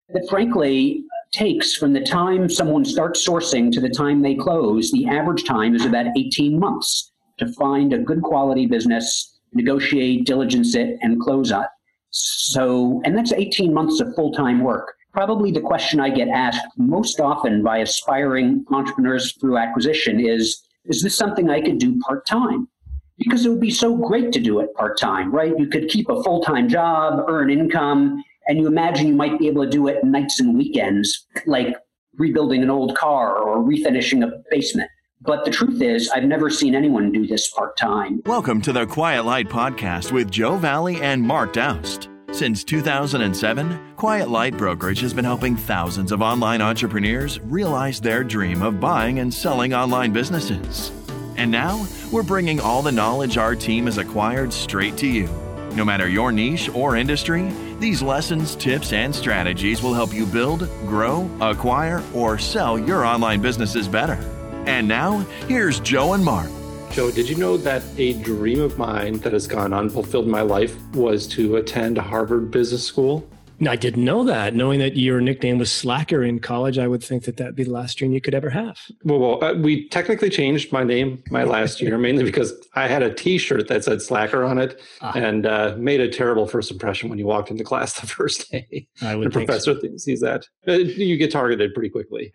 that frankly takes from the time someone starts sourcing to the time they close, the average time is about 18 months to find a good quality business, negotiate, diligence it, and close on it. So, and that's 18 months of full-time work. Probably the question I get asked most often by aspiring entrepreneurs through acquisition is this something I could do part-time? Because it would be so great to do it part-time, right? You could keep a full-time job, earn income, and you imagine you might be able to do it nights and weekends, like rebuilding an old car or refinishing a basement. But the truth is, I've never seen anyone do this part-time. Welcome to the Quiet Light Podcast with Joe Valley and Mark Doust. Since 2007, Quiet Light Brokerage has been helping thousands of online entrepreneurs realize their dream of buying and selling online businesses. And now, we're bringing all the knowledge our team has acquired straight to you. No matter your niche or industry, these lessons, tips, and strategies will help you build, grow, acquire, or sell your online businesses better. And now, here's Joe and Mark. Joe, did you know that a dream of mine that has gone unfulfilled in my life was to attend Harvard Business School? I didn't know that. Knowing that your nickname was Slacker in college, I would think that that'd be the last dream you could ever have. Well, we technically changed my name my last year, mainly because I had a T-shirt that said Slacker on it and made a terrible first impression when you walked into class the first day. I would the think professor so. sees that. You get targeted pretty quickly.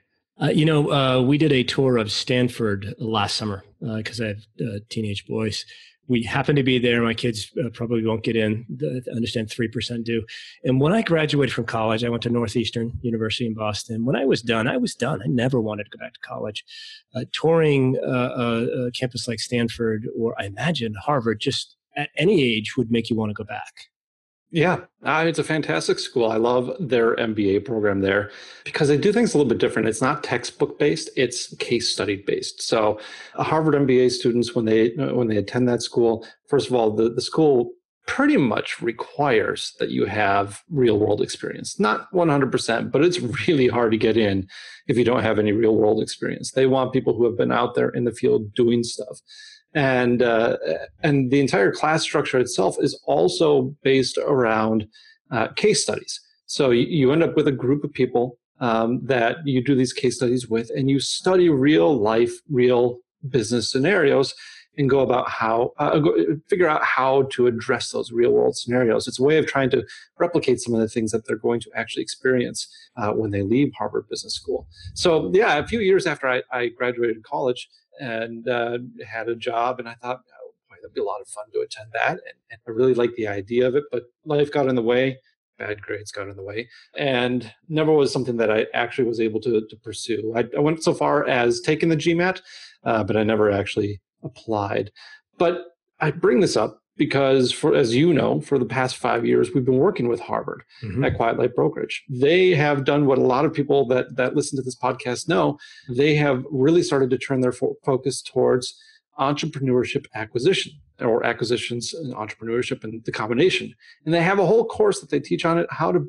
We did a tour of Stanford last summer because I have teenage boys. We happened to be there. My kids probably won't get in. I understand 3% do. And when I graduated from college, I went to Northeastern University in Boston. When I was done, I was done. I never wanted to go back to college. Touring a campus like Stanford, or I imagine Harvard, just at any age would make you want to go back. Yeah, it's a fantastic school. I love their MBA program there because they do things a little bit different. It's not textbook based; it's case study based. So, Harvard MBA students, when they attend that school, first of all, the school pretty much requires that you have real world experience. Not 100%, but it's really hard to get in if you don't have any real world experience. They want people who have been out there in the field doing stuff. And the entire class structure itself is also based around case studies. So you end up with a group of people that you do these case studies with, and you study real life, real business scenarios, and go about figure out how to address those real world scenarios. It's a way of trying to replicate some of the things that they're going to actually experience when they leave Harvard Business School. So yeah, a few years after I graduated college and had a job, and I thought, oh, boy, that'd be a lot of fun to attend that. And I really liked the idea of it, but life got in the way. Bad grades got in the way, and never was something that I actually was able to pursue. I went so far as taking the GMAT, but I never actually applied. But I bring this up because, as you know, for the past 5 years, we've been working with Harvard at Quiet Light Brokerage. They have done what a lot of people that listen to this podcast know. They have really started to turn their focus towards entrepreneurship acquisition, or acquisitions and entrepreneurship and the combination. And they have a whole course that they teach on it, how to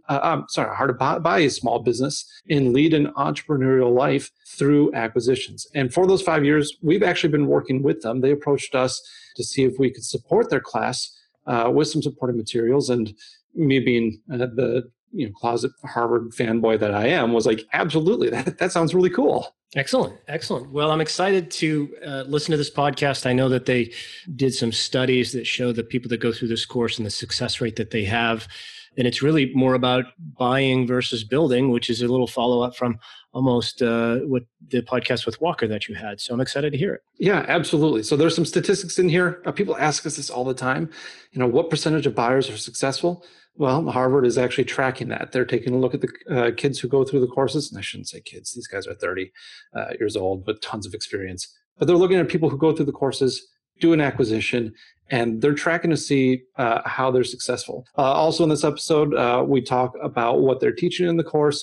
buy a small business and lead an entrepreneurial life through acquisitions. And for those 5 years, we've actually been working with them. They approached us to see if we could support their class with some supporting materials. And me being the closet Harvard fanboy that I am, was like, absolutely, that sounds really cool. Excellent. Well, I'm excited to listen to this podcast. I know that they did some studies that show the people that go through this course and the success rate that they have. And it's really more about buying versus building, which is a little follow-up from almost what the podcast with Walker that you had. So I'm excited to hear it. Yeah, absolutely. So there's some statistics in here. People ask us this all the time. What percentage of buyers are successful? Well, Harvard is actually tracking that. They're taking a look at the kids who go through the courses. And I shouldn't say kids. These guys are 30 years old with tons of experience. But they're looking at people who go through the courses, do an acquisition, and they're tracking to see how they're successful. Also in this episode, we talk about what they're teaching in the course,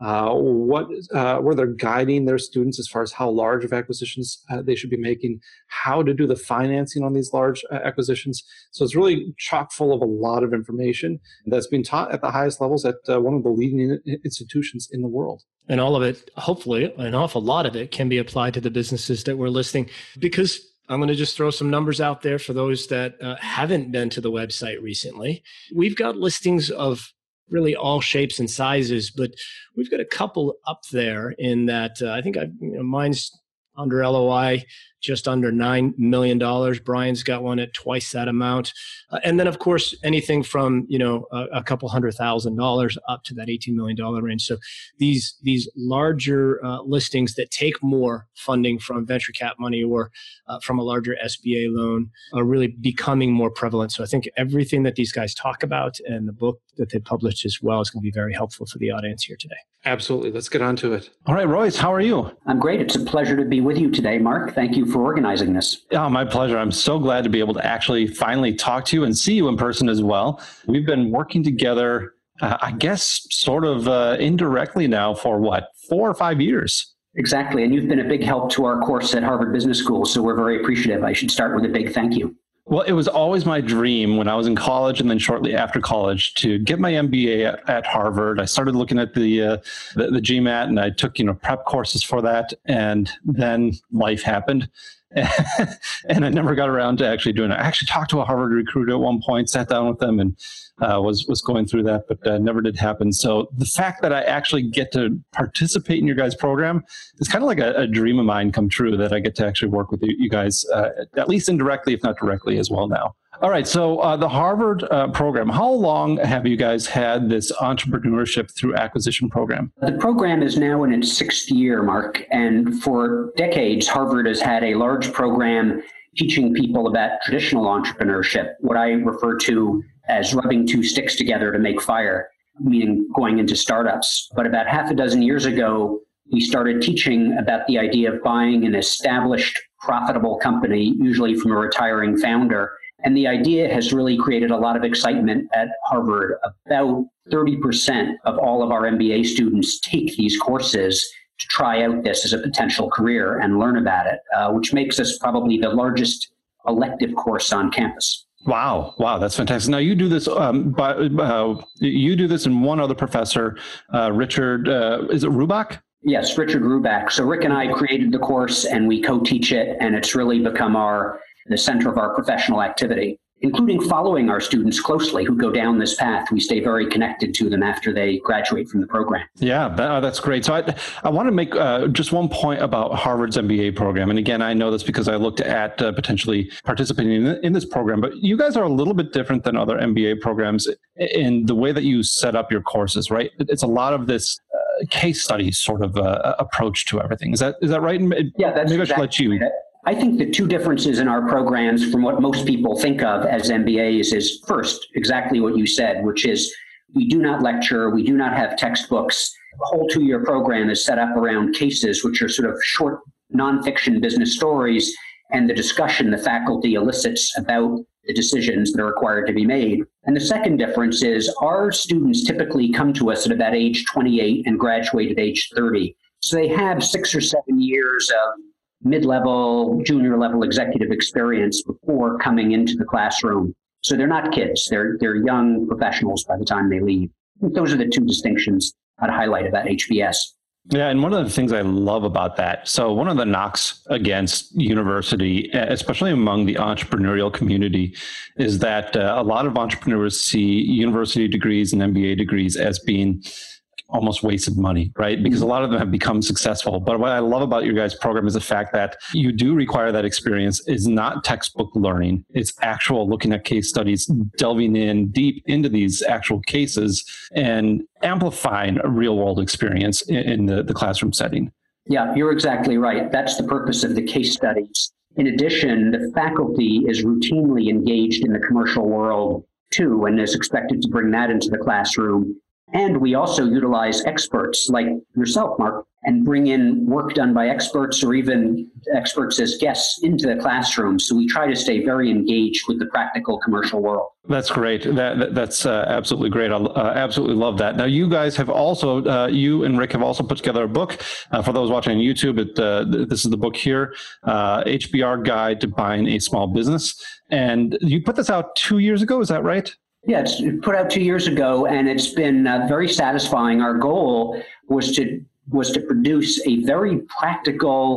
where they're guiding their students as far as how large of acquisitions they should be making, how to do the financing on these large acquisitions. So it's really chock full of a lot of information that's being taught at the highest levels at one of the leading institutions in the world. And all of it, hopefully, an awful lot of it can be applied to the businesses that we're listing, because I'm going to just throw some numbers out there for those that haven't been to the website recently. We've got listings of really all shapes and sizes, but we've got a couple up there in that I think mine's under LOI, just under $9 million. Brian's got one at twice that amount. And then, of course, anything from, a couple $100,000 up to that $18 million range. So these larger listings that take more funding from venture cap money or from a larger SBA loan are really becoming more prevalent. So I think everything that these guys talk about and the book that they published as well is going to be very helpful for the audience here today. Absolutely. Let's get on to it. All right, Royce, how are you? I'm great. It's a pleasure to be with you today, Mark. Thank you for organizing this. Oh, my pleasure. I'm so glad to be able to actually finally talk to you and see you in person as well. We've been working together, I guess, sort of indirectly now for 4 or 5 years? Exactly. And you've been a big help to our course at Harvard Business School. So we're very appreciative. I should start with a big thank you. Well, it was always my dream when I was in college and then shortly after college to get my MBA at Harvard. I started looking at the GMAT and I took, prep courses for that. And then life happened. And I never got around to actually doing it. I actually talked to a Harvard recruiter at one point, sat down with them and was going through that, but never did happen. So the fact that I actually get to participate in your guys' program is kind of like a dream of mine come true, that I get to actually work with you guys, at least indirectly, if not directly as well now. All right. So the Harvard program, how long have you guys had this entrepreneurship through acquisition program? The program is now in its 6th year, Mark. And for decades, Harvard has had a large program teaching people about traditional entrepreneurship, what I refer to as rubbing 2 sticks together to make fire, meaning going into startups. But about half a dozen years ago, we started teaching about the idea of buying an established, profitable company, usually from a retiring founder. And the idea has really created a lot of excitement at Harvard. About 30% of all of our MBA students take these courses to try out this as a potential career and learn about it, which makes us probably the largest elective course on campus. Wow, that's fantastic. Now you do this, you do this and one other professor, Richard. Is it Rubach? Yes, Richard Rubach. So Rick and I created the course, and we co-teach it, and it's really become the center of our professional activity, including following our students closely who go down this path. We stay very connected to them after they graduate from the program. Yeah, that's great. So I want to make just one point about Harvard's MBA program. And again, I know this because I looked at potentially participating in this program, but you guys are a little bit different than other MBA programs in the way that you set up your courses, right? It's a lot of this case study sort of approach to everything. Is that right? Yeah, that's maybe exactly I should let you. Right. I think the 2 differences in our programs from what most people think of as MBAs is, first, exactly what you said, which is we do not lecture, we do not have textbooks. The whole 2-year program is set up around cases, which are sort of short nonfiction business stories, and the discussion the faculty elicits about the decisions that are required to be made. And the second difference is our students typically come to us at about age 28 and graduate at age 30. So they have 6 or 7 years of mid-level, junior level executive experience before coming into the classroom. So they're not kids. They're young professionals by the time they leave. I think those are the 2 distinctions I'd highlight about HBS. Yeah, and one of the things I love about that, so one of the knocks against university, especially among the entrepreneurial community, is that a lot of entrepreneurs see university degrees and MBA degrees as being almost wasted money, right? Because a lot of them have become successful. But what I love about your guys' program is the fact that you do require that experience. Is not textbook learning. It's actual looking at case studies, delving in deep into these actual cases and amplifying a real world experience in the classroom setting. Yeah, you're exactly right. That's the purpose of the case studies. In addition, the faculty is routinely engaged in the commercial world too, and is expected to bring that into the classroom. And we also utilize experts like yourself, Mark, and bring in work done by experts or even experts as guests into the classroom. So we try to stay very engaged with the practical commercial world. That's great. That's absolutely great. I absolutely love that. Now, you guys have also, you and Rick have also put together a book. For those watching on YouTube, this is the book here, HBR Guide to Buying a Small Business. And you put this out 2 years ago, is that right? Yeah, it's put out 2 years ago, and it's been very satisfying. Our goal was to produce a very practical,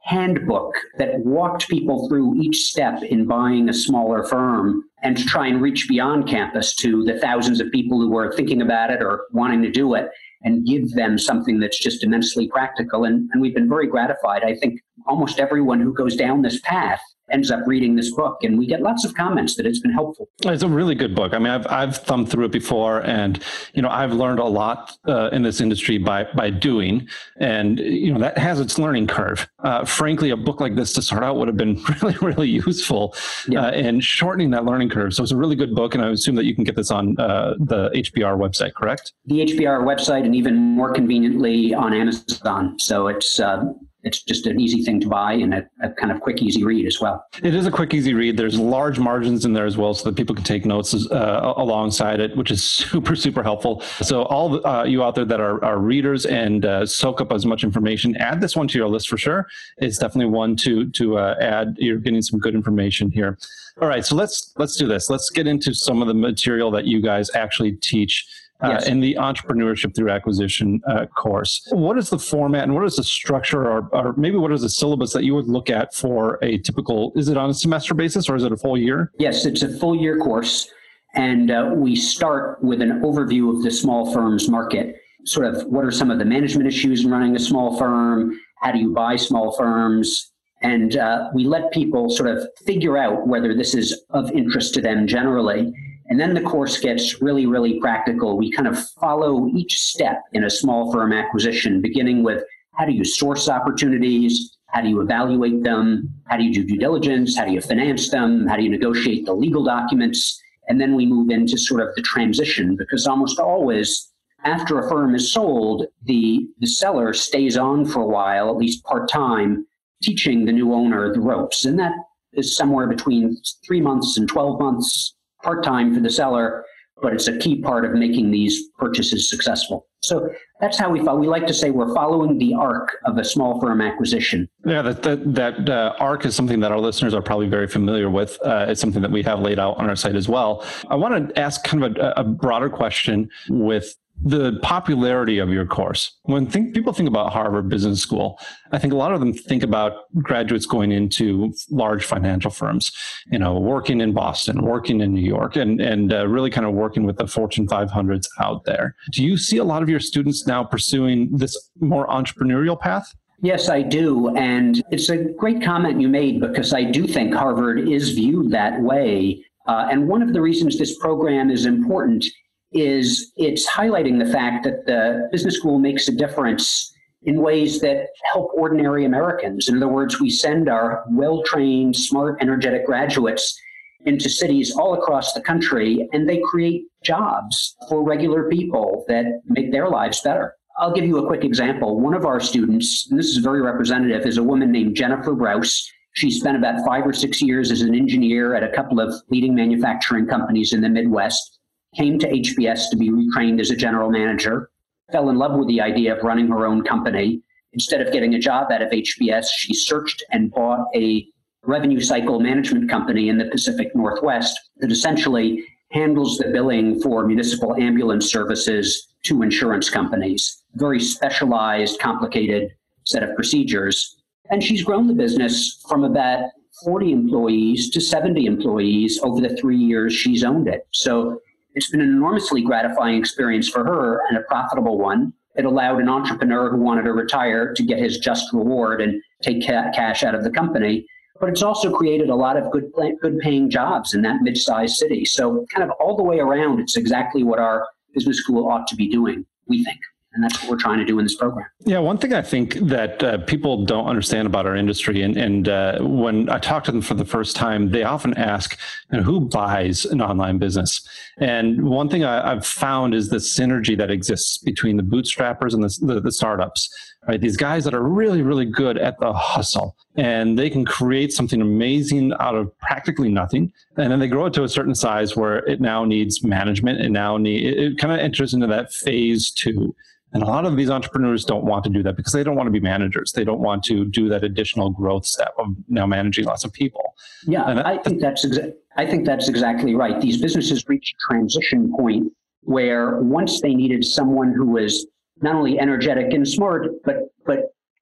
handbook that walked people through each step in buying a smaller firm and to try and reach beyond campus to the thousands of people who were thinking about it or wanting to do it and give them something that's just immensely practical. And we've been very gratified. I think almost everyone who goes down this path ends up reading this book, and we get lots of comments that it's been helpful. It's a really good book. I mean, I've thumbed through it before, and I've learned a lot in this industry by doing, and that has its learning curve. Frankly, a book like this to start out would have been really, really useful in shortening that learning curve. So it's a really good book, and I assume that you can get this on the HBR website, correct? The HBR website, and even more conveniently on Amazon. So it's just an easy thing to buy and a kind of quick, easy read as well. It is a quick, easy read. There's large margins in there as well so that people can take notes alongside it, which is super, super helpful. So all you out there that are readers and soak up as much information, add this one to your list for sure. It's definitely one to add. You're getting some good information here. All right, so let's do this. Let's get into some of the material that you guys actually teach in the Entrepreneurship Through Acquisition course. What is the format and what is the structure or maybe what is the syllabus that you would look at for a typical, is it on a semester basis or is it a full year? Yes, it's a full year course. And we start with an overview of the small firms market. Sort of what are some of the management issues in running a small firm? How do you buy small firms? And we let people sort of figure out whether this is of interest to them generally. And then the course gets really, really practical. We kind of follow each step in a small firm acquisition, beginning with how do you source opportunities? How do you evaluate them? How do you do due diligence? How do you finance them? How do you negotiate the legal documents? And then we move into sort of the transition, because almost always after a firm is sold, the seller stays on for a while, at least part-time, teaching the new owner the ropes. And that is somewhere between 3 months and 12 months. Part-time for the seller, but it's a key part of making these purchases successful. So that's how we like to say we're following the arc of a small firm acquisition. Yeah, that arc is something that our listeners are probably very familiar with. It's something that we have laid out on our site as well. I want to ask kind of a broader question with the popularity of your course. When people think about Harvard Business School, I think a lot of them think about graduates going into large financial firms, working in Boston, working in New York, and really kind of working with the Fortune 500s out there. Do you see a lot of your students now pursuing this more entrepreneurial path? Yes, I do. And it's a great comment you made, because I do think Harvard is viewed that way. And one of the reasons this program is important is it's highlighting the fact that the business school makes a difference in ways that help ordinary Americans. In other words, we send our well-trained, smart, energetic graduates into cities all across the country, and they create jobs for regular people that make their lives better. I'll give you a quick example. One of our students, and this is very representative, is a woman named Jennifer Rouse. She spent about 5 or 6 years as an engineer at a couple of leading manufacturing companies in the Midwest. Came to HBS to be retrained as a general manager, fell in love with the idea of running her own company. Instead of getting a job out of HBS, she searched and bought a revenue cycle management company in the Pacific Northwest that essentially handles the billing for municipal ambulance services to insurance companies. Very specialized, complicated set of procedures. And she's grown the business from about 40 employees to 70 employees over the 3 years she's owned it. So it's been an enormously gratifying experience for her and a profitable one. It allowed an entrepreneur who wanted to retire to get his just reward and take cash out of the company. But it's also created a lot of good paying jobs in that mid-sized city. So kind of all the way around, it's exactly what our business school ought to be doing, we think. And that's what we're trying to do in this program. Yeah, one thing I think that people don't understand about our industry, and when I talk to them for the first time, they often ask, who buys an online business? And one thing I've found is the synergy that exists between the bootstrappers and the startups. Right? These guys that are really, really good at the hustle, and they can create something amazing out of practically nothing. And then they grow it to a certain size where it now needs management, and it kind of enters into that phase 2. And a lot of these entrepreneurs don't want to do that because they don't want to be managers. They don't want to do that additional growth step of now managing lots of people. Yeah, I think that's exactly right. These businesses reach a transition point where once they needed someone who was not only energetic and smart, but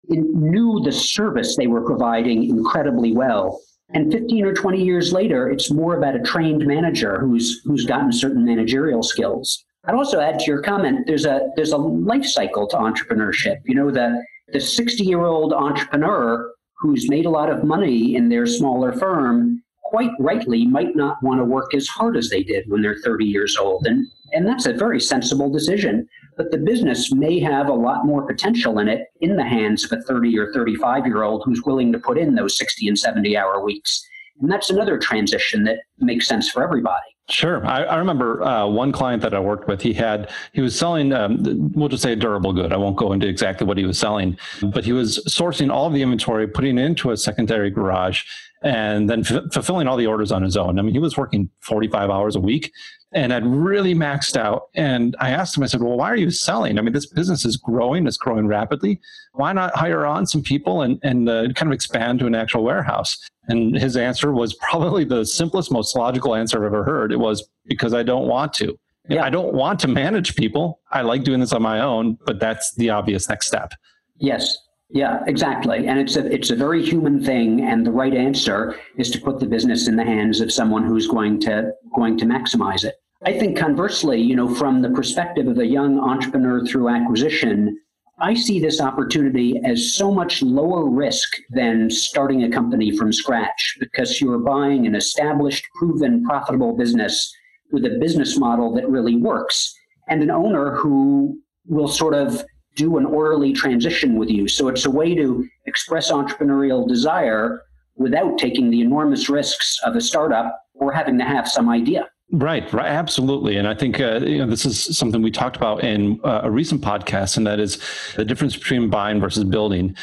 knew the service they were providing incredibly well. And 15 or 20 years later, it's more about a trained manager who's gotten certain managerial skills. I'd also add to your comment, there's a life cycle to entrepreneurship. You know, the 60-year-old entrepreneur who's made a lot of money in their smaller firm quite rightly might not want to work as hard as they did when they're 30 years old. And that's a very sensible decision. But the business may have a lot more potential in it in the hands of a 30 or 35-year-old who's willing to put in those 60 and 70-hour weeks. And that's another transition that makes sense for everybody. Sure. I remember one client that I worked with, he was selling, we'll just say a durable good. I won't go into exactly what he was selling, but he was sourcing all of the inventory, putting it into a secondary garage, and then fulfilling all the orders on his own. I mean, he was working 45 hours a week and had really maxed out. And I asked him, I said, well, why are you selling? I mean, this business is growing. It's growing rapidly. Why not hire on some people and kind of expand to an actual warehouse? And his answer was probably the simplest, most logical answer I've ever heard. It was because I don't want to. Yeah. I don't want to manage people. I like doing this on my own, but that's the obvious next step. Yes. Yeah, exactly. And it's a very human thing. And the right answer is to put the business in the hands of someone who's going to maximize it. I think conversely, you know, from the perspective of a young entrepreneur through acquisition, I see this opportunity as so much lower risk than starting a company from scratch, because you're buying an established, proven, profitable business with a business model that really works and an owner who will sort of do an orderly transition with you. So it's a way to express entrepreneurial desire without taking the enormous risks of a startup or having to have some idea. Right, absolutely. And I think this is something we talked about in a recent podcast, and that is the difference between buying versus building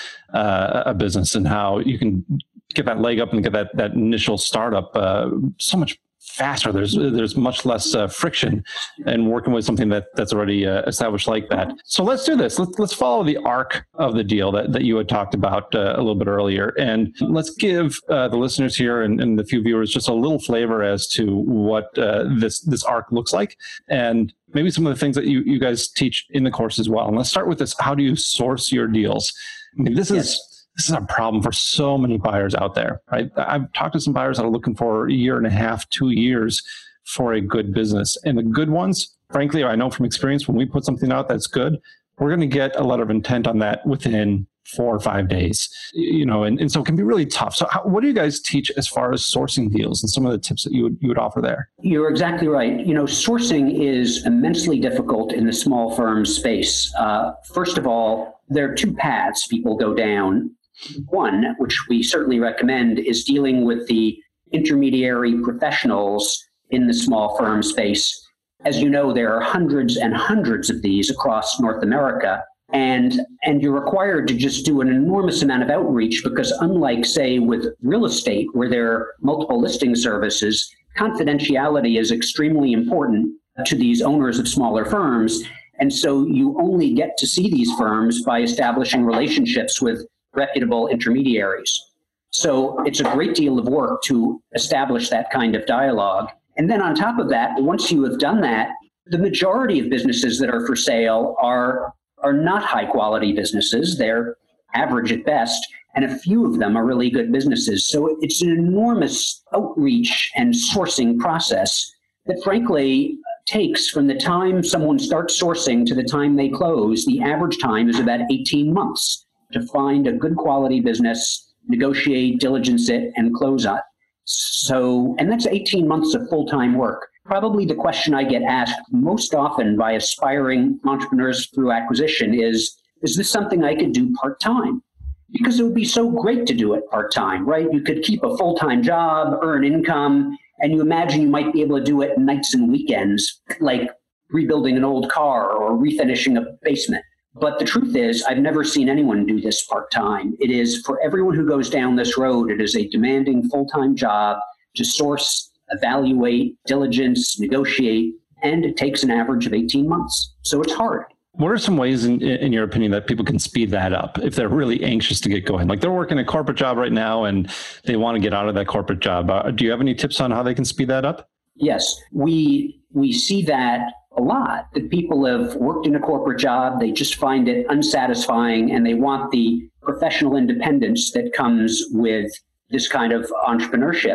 a business, and how you can get that leg up and get that initial startup so much faster. There's much less friction in working with something that's already established like that. So let's do this. Let's follow the arc of the deal that you had talked about a little bit earlier, and let's give the listeners here and the few viewers just a little flavor as to what this arc looks like, and maybe some of the things that you guys teach in the course as well. And let's start with this: how do you source your deals? I mean, this is a problem for so many buyers out there, right? I've talked to some buyers that are looking for a year and a half, 2 years for a good business. And the good ones, frankly, I know from experience, when we put something out that's good, we're going to get a letter of intent on that within 4 or 5 days, you know, and so it can be really tough. So what do you guys teach as far as sourcing deals and some of the tips that you would offer there? You're exactly right. You know, sourcing is immensely difficult in the small firm space. First of all, there are two paths people go down. One, which we certainly recommend, is dealing with the intermediary professionals in the small firm space. As you know, there are hundreds and hundreds of these across North America, and you're required to just do an enormous amount of outreach, because unlike, say, with real estate, where there are multiple listing services, confidentiality is extremely important to these owners of smaller firms. And so you only get to see these firms by establishing relationships with reputable intermediaries. So it's a great deal of work to establish that kind of dialogue. And then on top of that, once you have done that, the majority of businesses that are for sale are not high quality businesses. They're average at best, and a few of them are really good businesses. So it's an enormous outreach and sourcing process that frankly takes, from the time someone starts sourcing to the time they close, the average time is about 18 months. To find a good quality business, negotiate, diligence it, and close on it. So, and that's 18 months of full-time work. Probably the question I get asked most often by aspiring entrepreneurs through acquisition is this something I could do part-time? Because it would be so great to do it part-time, right? You could keep a full-time job, earn income, and you imagine you might be able to do it nights and weekends, like rebuilding an old car or refinishing a basement. But the truth is, I've never seen anyone do this part-time. It is, for everyone who goes down this road, it is a demanding full-time job to source, evaluate, diligence, negotiate, and it takes an average of 18 months. So it's hard. What are some ways, in your opinion, that people can speed that up if they're really anxious to get going? Like they're working a corporate job right now and they want to get out of that corporate job. Do you have any tips on how they can speed that up? Yes, we see that a lot, that people have worked in a corporate job, they just find it unsatisfying, and they want the professional independence that comes with this kind of entrepreneurship.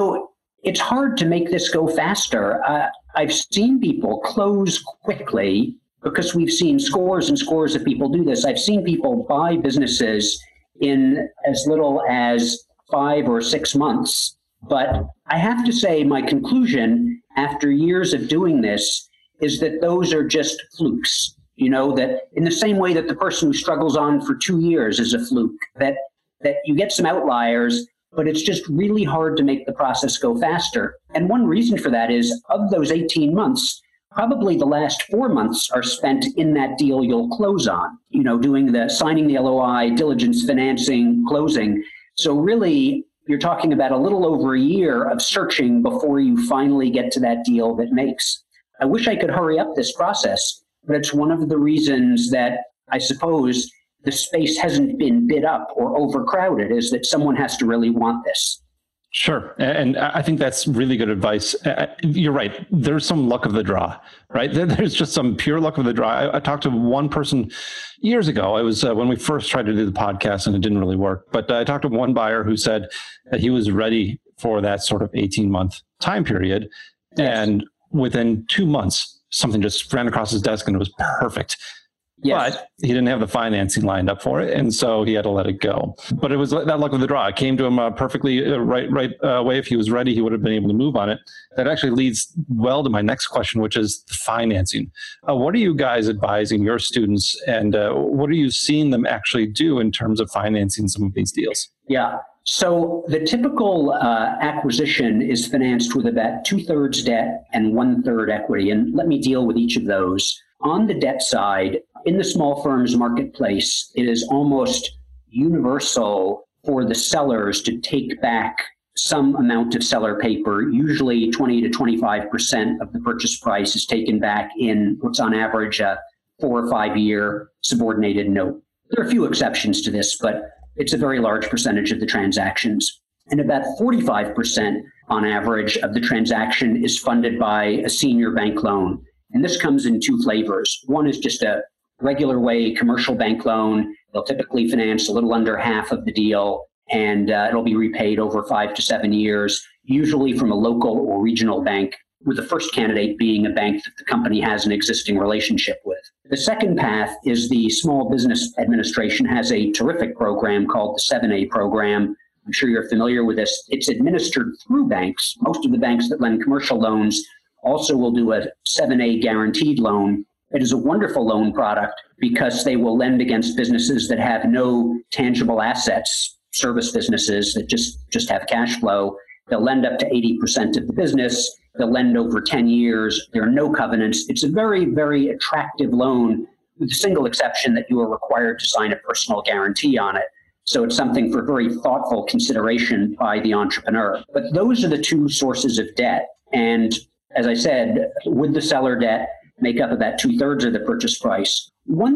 It's hard to make this go faster. I've seen people close quickly because we've seen scores and scores of people do this. I've seen people buy businesses in as little as 5 or 6 months. But I have to say my conclusion after years of doing this is that those are just flukes. That in the same way that the person who struggles on for 2 years is a fluke, that you get some outliers, but it's just really hard to make the process go faster. And one reason for that is of those 18 months, probably the last 4 months are spent in that deal you'll close on, doing the signing the LOI, diligence, financing, closing. So really, you're talking about a little over a year of searching before you finally get to that deal that makes. I wish I could hurry up this process, but it's one of the reasons that I suppose the space hasn't been bid up or overcrowded, is that someone has to really want this. Sure. And I think that's really good advice. You're right. There's some luck of the draw, right? There's just some pure luck of the draw. I talked to one person years ago. It was when we first tried to do the podcast and it didn't really work. But I talked to one buyer who said that he was ready for that sort of 18-month time period. Yes. And within 2 months, something just ran across his desk and it was perfect. Yes. But he didn't have the financing lined up for it, and so he had to let it go. But it was that luck of the draw. It came to him perfectly right way. If he was ready, he would have been able to move on it. That actually leads well to my next question, which is the financing. What are you guys advising your students, and what are you seeing them actually do in terms of financing some of these deals? Yeah. So the typical acquisition is financed with about 2/3 debt and 1/3 equity. And let me deal with each of those. On the debt side, in the small firms marketplace, it is almost universal for the sellers to take back some amount of seller paper. Usually 20 to 25% of the purchase price is taken back in what's on average a 4 or 5 year subordinated note. There are a few exceptions to this, but it's a very large percentage of the transactions. And about 45% on average of the transaction is funded by a senior bank loan. And this comes in 2 flavors. One is just a regular way commercial bank loan. They'll typically finance a little under half of the deal, and it'll be repaid over 5 to 7 years, usually from a local or regional bank, with the first candidate being a bank that the company has an existing relationship with. The second path is the Small Business Administration has a terrific program called the 7A program. I'm sure you're familiar with this. It's administered through banks. Most of the banks that lend commercial loans also will do a 7A guaranteed loan. It is a wonderful loan product because they will lend against businesses that have no tangible assets, service businesses that just have cash flow. They'll lend up to 80% of the business. They'll lend over 10 years. There are no covenants. It's a very, very attractive loan with the single exception that you are required to sign a personal guarantee on it. So it's something for very thoughtful consideration by the entrepreneur. But those are the 2 sources of debt. And as I said, with the seller debt, make up about 2/3 of the purchase price.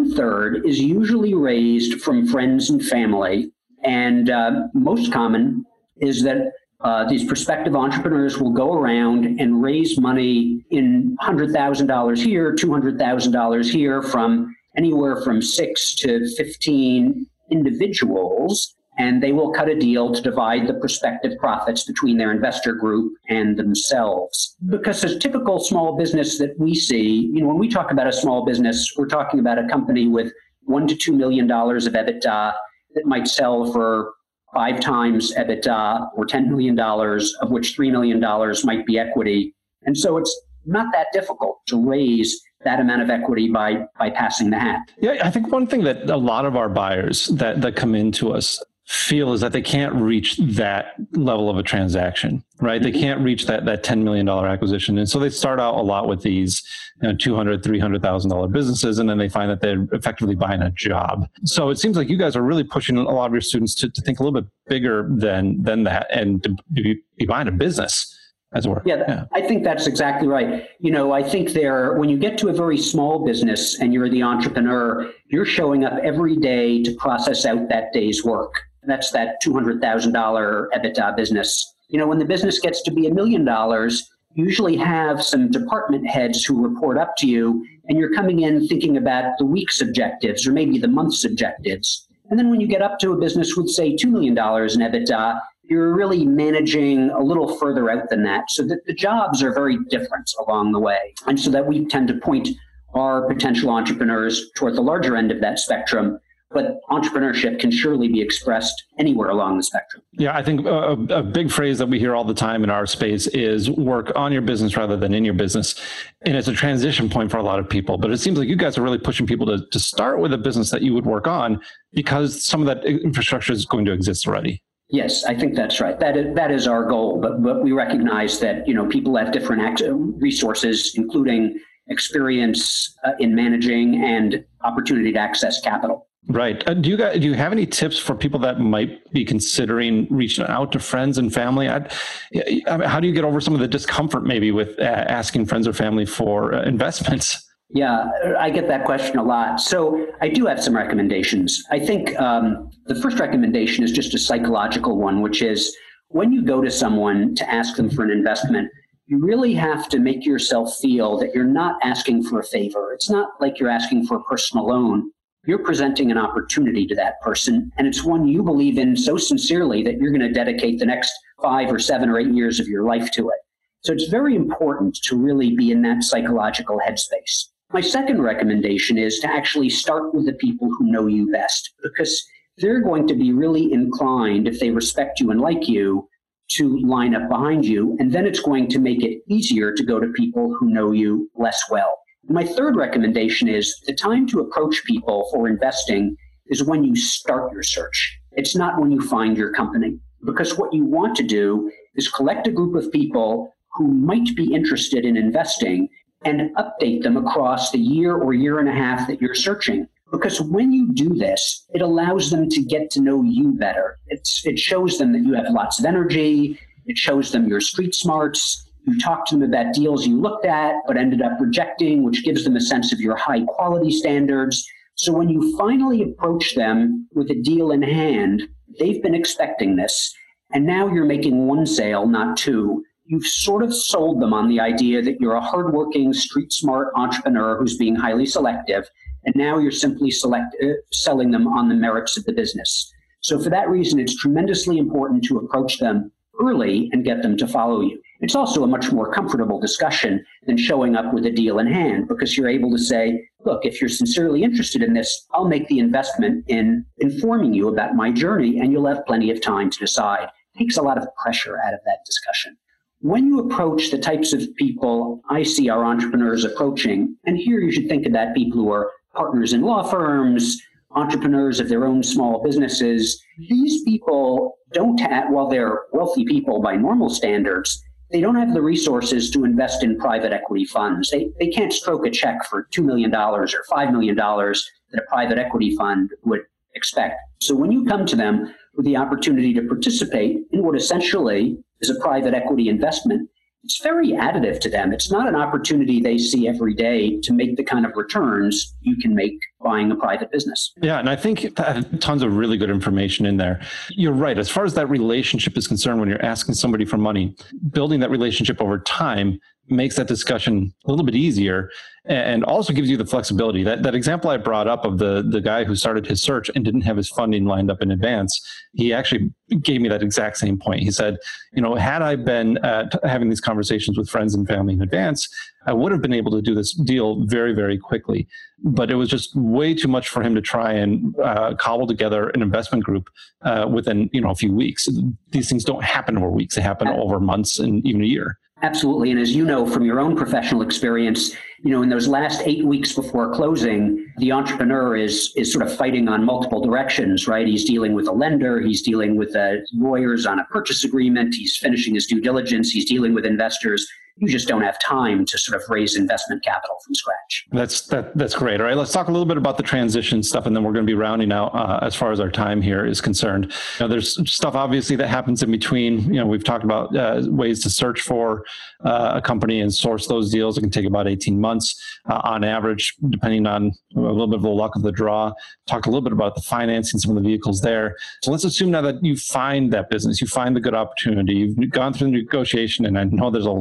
1/3 is usually raised from friends and family. And most common is that these prospective entrepreneurs will go around and raise money in $100,000 here, $200,000 here from anywhere from 6 to 15 individuals. And they will cut a deal to divide the prospective profits between their investor group and themselves. Because a typical small business that we see, when we talk about a small business, we're talking about a company with $1 to $2 million of EBITDA that might sell for 5 times EBITDA or $10 million, of which $3 million might be equity. And so it's not that difficult to raise that amount of equity by passing the hat. Yeah, I think one thing that a lot of our buyers that come into us feel is that they can't reach that level of a transaction, right? They can't reach that $10 million acquisition. And so they start out a lot with these $200,000, $300,000 businesses, and then they find that they're effectively buying a job. So it seems like you guys are really pushing a lot of your students to think a little bit bigger than that and to be buying a business. As it were. Yeah, I think that's exactly right. I think when you get to a very small business and you're the entrepreneur, you're showing up every day to process out that day's work. That's that $200,000 EBITDA business. When the business gets to be $1 million, you usually have some department heads who report up to you, and you're coming in thinking about the week's objectives or maybe the month's objectives. And then when you get up to a business with, say, $2 million in EBITDA, you're really managing a little further out than that, so that the jobs are very different along the way. And so that we tend to point our potential entrepreneurs toward the larger end of that spectrum. But entrepreneurship can surely be expressed anywhere along the spectrum. Yeah, I think a big phrase that we hear all the time in our space is work on your business rather than in your business. And it's a transition point for a lot of people. But it seems like you guys are really pushing people to start with a business that you would work on because some of that infrastructure is going to exist already. Yes, I think that's right. That is our goal. But we recognize that people have different resources, including experience in managing and opportunity to access capital. Right. Do you have any tips for people that might be considering reaching out to friends and family? How do you get over some of the discomfort maybe with asking friends or family for investments? Yeah, I get that question a lot. So I do have some recommendations. I think the first recommendation is just a psychological one, which is when you go to someone to ask them for an investment, you really have to make yourself feel that you're not asking for a favor. It's not like you're asking for a personal loan. You're presenting an opportunity to that person, and it's one you believe in so sincerely that you're going to dedicate the next 5 or 7 or 8 years of your life to it. So it's very important to really be in that psychological headspace. My second recommendation is to actually start with the people who know you best, because they're going to be really inclined, if they respect you and like you, to line up behind you, and then it's going to make it easier to go to people who know you less well. My third recommendation is the time to approach people for investing is when you start your search. It's not when you find your company, because what you want to do is collect a group of people who might be interested in investing and update them across the year or year and a half that you're searching. Because when you do this, it allows them to get to know you better. It shows them that you have lots of energy. It shows them your street smarts. You talked to them about deals you looked at but ended up rejecting, which gives them a sense of your high quality standards. So when you finally approach them with a deal in hand, they've been expecting this, and now you're making one sale, not two. You've sort of sold them on the idea that you're a hardworking, street smart entrepreneur who's being highly selective, and now you're simply selling them on the merits of the business. So for that reason, it's tremendously important to approach them early and get them to follow you. It's also a much more comfortable discussion than showing up with a deal in hand, because you're able to say, look, if you're sincerely interested in this, I'll make the investment in informing you about my journey, and you'll have plenty of time to decide. It takes a lot of pressure out of that discussion. When you approach the types of people I see our entrepreneurs approaching, and here you should think about people who are partners in law firms, entrepreneurs of their own small businesses, these people don't have, while they're wealthy people by normal standards, they don't have the resources to invest in private equity funds. They can't stroke a check for $2 million or $5 million that a private equity fund would expect. So when you come to them with the opportunity to participate in what essentially is a private equity investment, it's very additive to them. It's not an opportunity they see every day to make the kind of returns you can make buying a private business. Yeah, and I think tons of really good information in there. You're right. As far as that relationship is concerned, when you're asking somebody for money, building that relationship over time makes that discussion a little bit easier, and also gives you the flexibility. That example I brought up of the guy who started his search and didn't have his funding lined up in advance, he actually gave me that exact same point. He said, had I been having these conversations with friends and family in advance, I would have been able to do this deal very, very quickly. But it was just way too much for him to try and cobble together an investment group within a few weeks. These things don't happen over weeks. They happen over months and even a year. Absolutely. And as you know from your own professional experience, in those last 8 weeks before closing, the entrepreneur is sort of fighting on multiple directions, right? He's dealing with a lender, he's dealing with lawyers on a purchase agreement, he's finishing his due diligence, he's dealing with investors. You just don't have time to sort of raise investment capital from scratch. That's great. All right, let's talk a little bit about the transition stuff, and then we're going to be rounding out as far as our time here is concerned. There's stuff obviously that happens in between. We've talked about ways to search for a company and source those deals. It can take about 18 months on average, depending on a little bit of the luck of the draw. Talked a little bit about the financing, some of the vehicles there. So let's assume now that you find that business, you find the good opportunity, you've gone through the negotiation, and I know there's a lot that we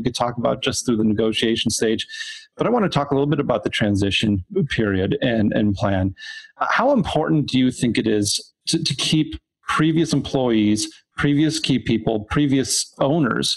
we could talk about just through the negotiation stage. But I want to talk a little bit about the transition period and plan. How important do you think it is to keep previous employees, previous key people, previous owners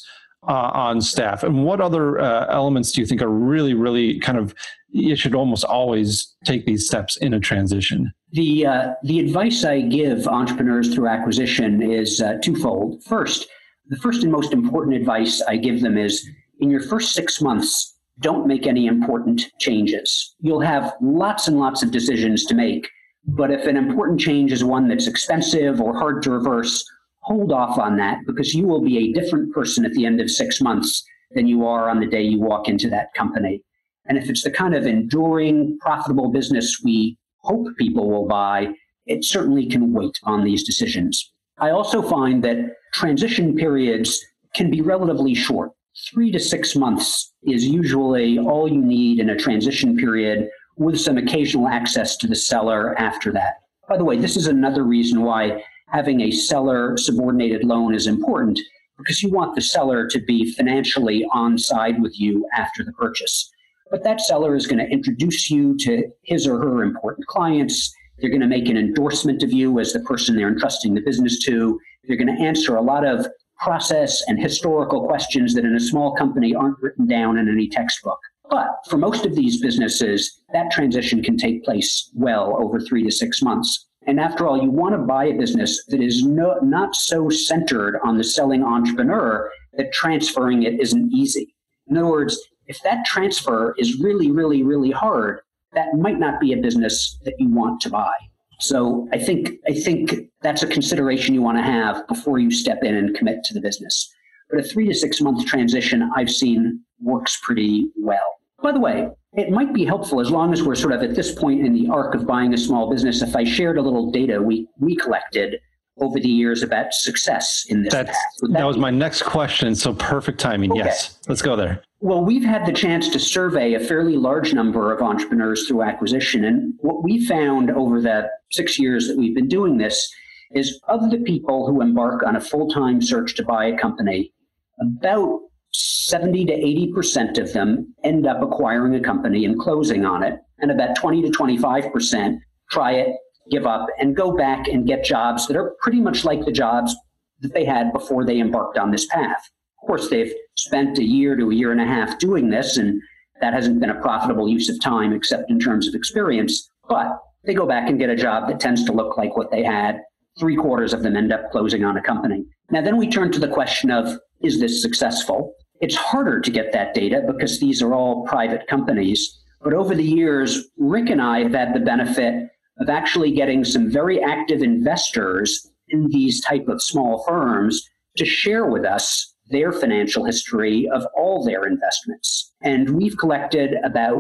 on staff? And what other elements do you think are really, really kind of, you should almost always take these steps in a transition? The advice I give entrepreneurs through acquisition is twofold. First, the first and most important advice I give them is in your first 6 months, don't make any important changes. You'll have lots and lots of decisions to make, but if an important change is one that's expensive or hard to reverse, hold off on that because you will be a different person at the end of 6 months than you are on the day you walk into that company. And if it's the kind of enduring, profitable business we hope people will buy, it certainly can wait on these decisions. I also find that transition periods can be relatively short. 3 to 6 months is usually all you need in a transition period with some occasional access to the seller after that. By the way, this is another reason why having a seller subordinated loan is important, because you want the seller to be financially on side with you after the purchase. But that seller is going to introduce you to his or her important clients. They're going to make an endorsement of you as the person they're entrusting the business to. They're going to answer a lot of process and historical questions that in a small company aren't written down in any textbook. But for most of these businesses, that transition can take place well over 3 to 6 months. And after all, you want to buy a business that is not so centered on the selling entrepreneur that transferring it isn't easy. In other words, if that transfer is really, really, really hard, that might not be a business that you want to buy. So I think that's a consideration you want to have before you step in and commit to the business. But a 3 to 6 month transition I've seen works pretty well. By the way, it might be helpful as long as we're sort of at this point in the arc of buying a small business if I shared a little data we collected over the years about success in this path. That was my next question. So perfect timing. Okay. Yes, let's go there. Well, we've had the chance to survey a fairly large number of entrepreneurs through acquisition. And what we found over the 6 years that we've been doing this is of the people who embark on a full-time search to buy a company, about 70 to 80% of them end up acquiring a company and closing on it. And about 20 to 25% try it, give up, and go back and get jobs that are pretty much like the jobs that they had before they embarked on this path. Of course, they've spent a year to a year and a half doing this, and that hasn't been a profitable use of time except in terms of experience. But they go back and get a job that tends to look like what they had. 3/4 of them end up closing on a company. Now, then we turn to the question of, is this successful? It's harder to get that data because these are all private companies. But over the years, Rick and I have had the benefit of actually getting some very active investors in these type of small firms to share with us their financial history of all their investments. And we've collected about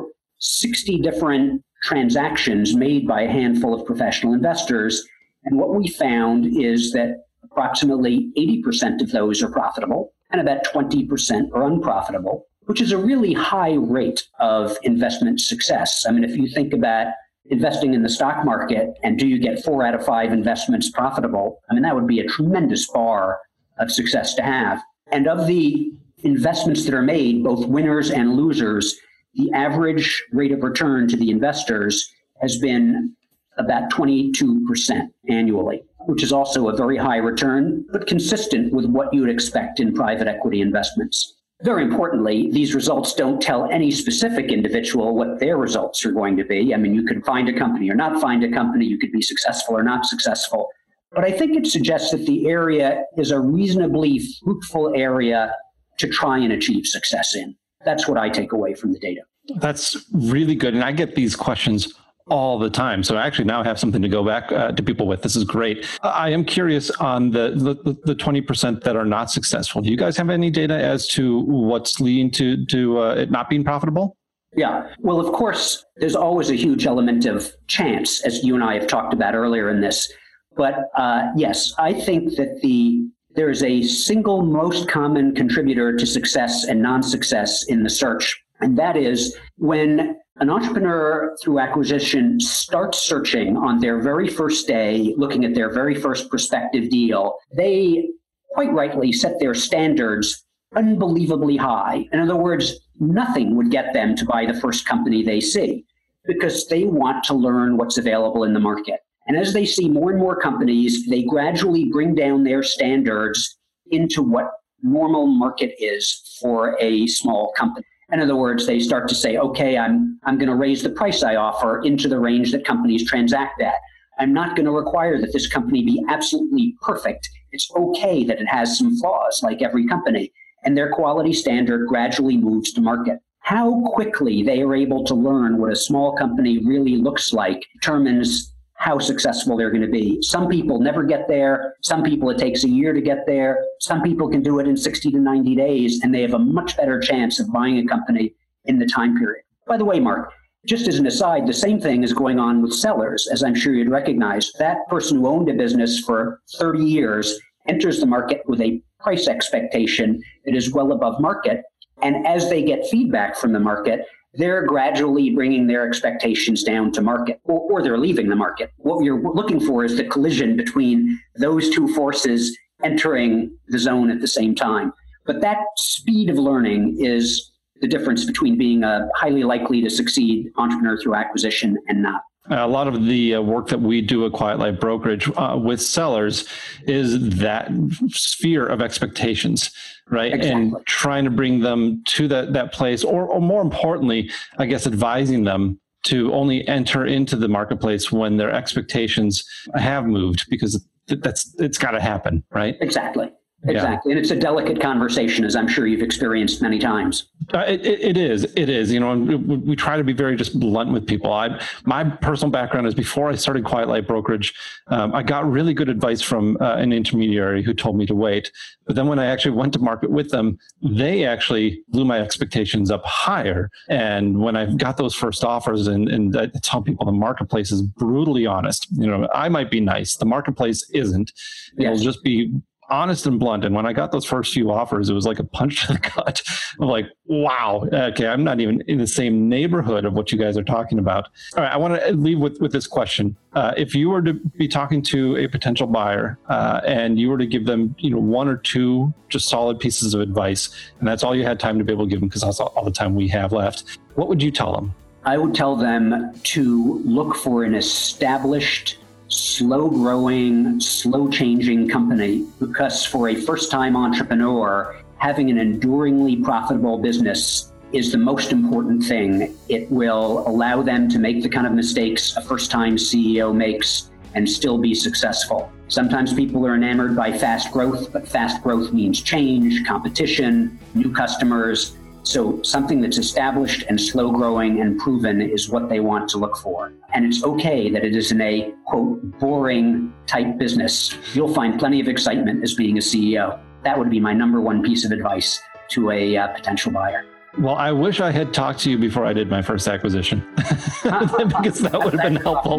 60 different transactions made by a handful of professional investors. And what we found is that approximately 80% of those are profitable and about 20% are unprofitable, which is a really high rate of investment success. I mean, if you think about investing in the stock market and do you get 4 out of 5 investments profitable, I mean, that would be a tremendous bar of success to have. And of the investments that are made, both winners and losers, the average rate of return to the investors has been about 22% annually, which is also a very high return, but consistent with what you would expect in private equity investments. Very importantly, these results don't tell any specific individual what their results are going to be. I mean, you could find a company or not find a company, you could be successful or not successful. But I think it suggests that the area is a reasonably fruitful area to try and achieve success in. That's what I take away from the data. That's really good. And I get these questions all the time. So actually now I have something to go back to people with. This is great. I am curious on the 20% that are not successful. Do you guys have any data as to what's leading to it not being profitable? Yeah. Well, of course, there's always a huge element of chance, as you and I have talked about earlier in this. But yes, I think that there is a single most common contributor to success and non-success in the search. And that is when an entrepreneur through acquisition starts searching on their very first day, looking at their very first prospective deal, they quite rightly set their standards unbelievably high. In other words, nothing would get them to buy the first company they see because they want to learn what's available in the market. And as they see more and more companies, they gradually bring down their standards into what normal market is for a small company. In other words, they start to say, okay, I'm going to raise the price I offer into the range that companies transact at. I'm not going to require that this company be absolutely perfect. It's okay that it has some flaws like every company. And their quality standard gradually moves to market. How quickly they are able to learn what a small company really looks like determines how successful they're going to be. Some people never get there. Some people it takes a year to get there. Some people can do it in 60 to 90 days, and they have a much better chance of buying a company in the time period. By the way, Mark, just as an aside, the same thing is going on with sellers, as I'm sure you'd recognize. That person who owned a business for 30 years enters the market with a price expectation that is well above market. And as they get feedback from the market, they're gradually bringing their expectations down to market, or they're leaving the market. What you're looking for is the collision between those two forces entering the zone at the same time. But that speed of learning is the difference between being a highly likely to succeed entrepreneur through acquisition and not. A lot of the work that we do at Quiet Light Brokerage with sellers is that sphere of expectations, right? Exactly. And trying to bring them to that place, or more importantly, I guess, advising them to only enter into the marketplace when their expectations have moved, because it's got to happen, right? Exactly. Exactly. Yeah. And it's a delicate conversation, as I'm sure you've experienced many times. It is. You know, and we try to be very just blunt with people. My personal background is before I started Quiet Light Brokerage, I got really good advice from an intermediary who told me to wait. But then when I actually went to market with them, they actually blew my expectations up higher. And when I got those first offers, and I tell people the marketplace is brutally honest. You know, I might be nice. The marketplace isn't. It'll just be honest and blunt. And when I got those first few offers, it was like a punch to the gut. I'm like, wow, okay, I'm not even in the same neighborhood of what you guys are talking about. All right, I want to leave with this question. If you were to be talking to a potential buyer and you were to give them, one or two just solid pieces of advice, and that's all you had time to be able to give them because that's all the time we have left, what would you tell them? I would tell them to look for an established, slow-growing, slow-changing company, because for a first-time entrepreneur, having an enduringly profitable business is the most important thing. It will allow them to make the kind of mistakes a first-time CEO makes and still be successful. Sometimes people are enamored by fast growth, but fast growth means change, competition, new customers. So something that's established and slow growing and proven is what they want to look for. And it's okay that it isn't a, quote, boring type business. You'll find plenty of excitement as being a CEO. That would be my number one piece of advice to a potential buyer. Well, I wish I had talked to you before I did my first acquisition, because that would have been helpful.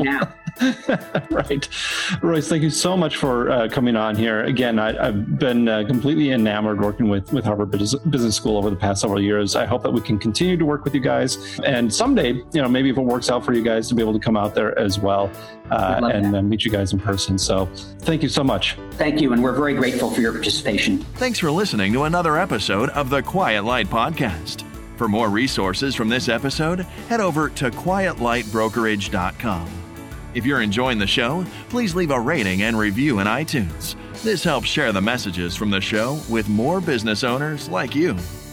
Right. Royce, thank you so much for coming on here. Again, I've been completely enamored working with Harvard Business School over the past several years. I hope that we can continue to work with you guys. And someday, maybe if it works out for you guys to be able to come out there as well and meet you guys in person. So thank you so much. Thank you. And we're very grateful for your participation. Thanks for listening to another episode of the Quiet Light Podcast. For more resources from this episode, head over to quietlightbrokerage.com. If you're enjoying the show, please leave a rating and review in iTunes. This helps share the messages from the show with more business owners like you.